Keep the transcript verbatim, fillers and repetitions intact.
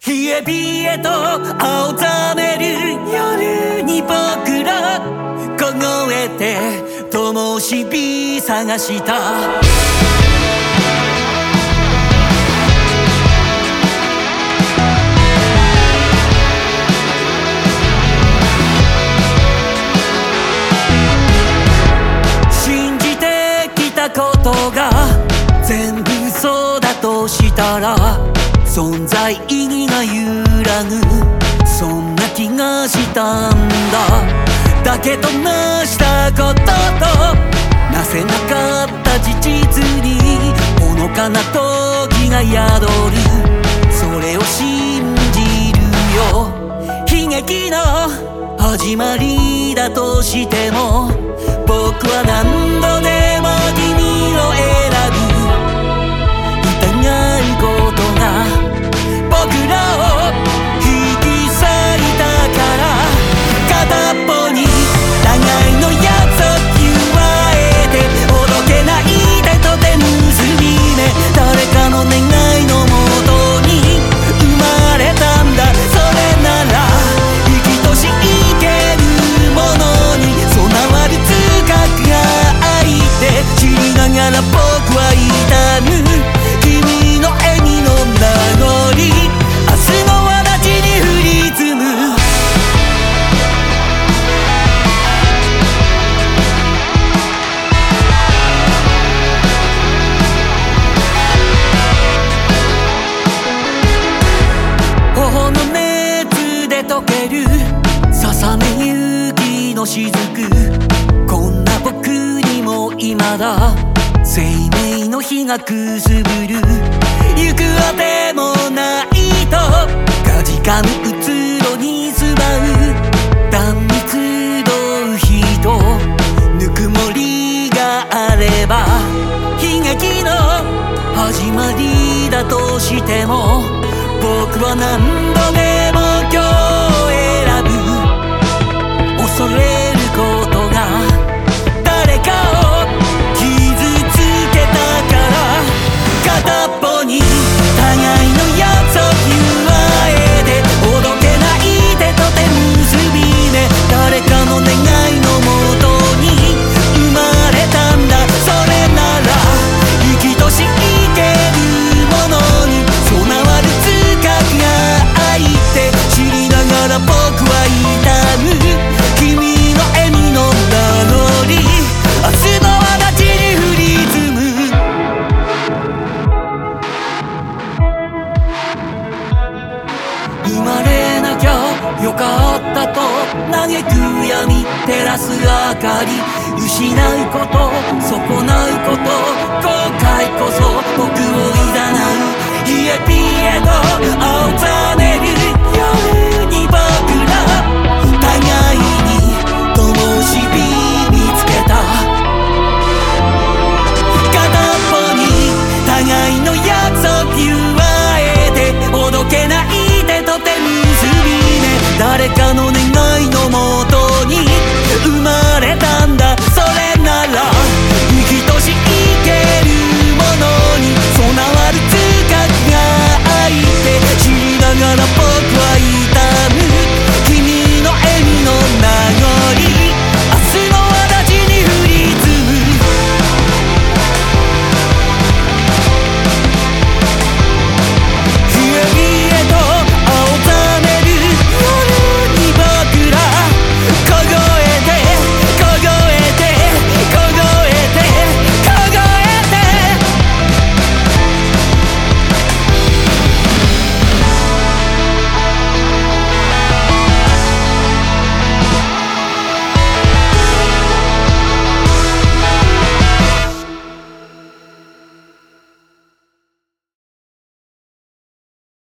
冷え冷えと青ざめる夜に僕ら凍えて灯火探した信じてきたことが全部嘘だとしたら存在意義が揺らぐそんな気がしたんだだけどなしたこととなせなかった事実にほのかな時が宿るそれを信じるよ悲劇の始まりだとしても僕は何度でも君を選ぶ疑うことが僕らを引き裂いたから片っぽに互いの約束言わえてほどけない手と手結び目誰かの願いのもとに生まれたんだそれなら生きとし生けるものに備わる資格があいて知りながら僕は痛む君の笑みの名残明日の私に降り積む頬の熱で溶けるささめ雪の雫こんな僕にも未だ生命の火がくすぶる行くあてもないとかじかむうつろにすばう断密どう人ぬくもりがあれば悲劇の始まりだとしても僕は何度でも今日を選ぶ恐れることが誰かを傷つけたから片っぽに互いの約束言わえてほどけない手と手結び目誰かの願いのもとに生まれたんだそれなら生きとし生けるものに備わる資格があいて知りながら僕は痛む君の笑みの名残明日の私に降り積む生まれなきゃよかったと嘆く闇照らす明かり失うこと損なうこと後悔こそ僕をいざなう冷え冷えと青ざめる夜に僕ら互いに灯火見つけた片っぽに互いの約束言わえてほどけない手と手結び目誰かの願いのもと